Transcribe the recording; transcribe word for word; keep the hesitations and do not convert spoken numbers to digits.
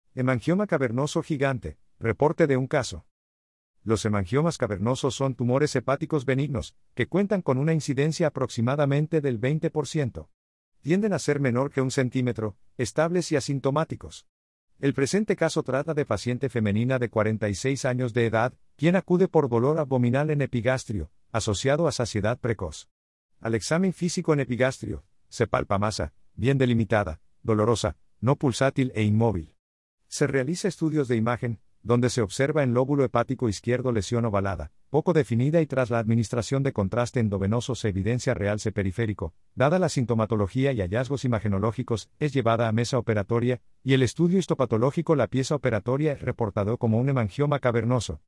Hemangioma cavernoso gigante. Reporte de un caso. Los hemangiomas cavernosos son tumores hepáticos benignos, que cuentan con una incidencia aproximadamente del veinte por ciento. Tienden a ser menor que un centímetro, estables y asintomáticos. El presente caso trata de paciente femenina de cuarenta y seis años de edad, quien acude por dolor abdominal en epigastrio, asociado a saciedad precoz. Al examen físico en epigastrio, se palpa masa, bien delimitada, dolorosa, no pulsátil e inmóvil. Se realiza estudios de imagen, donde se observa en lóbulo hepático izquierdo lesión ovalada, poco definida y tras la administración de contraste endovenoso se evidencia realce periférico, dada la sintomatología y hallazgos imagenológicos, es llevada a mesa operatoria, y el estudio histopatológico la pieza operatoria es reportado como un hemangioma cavernoso.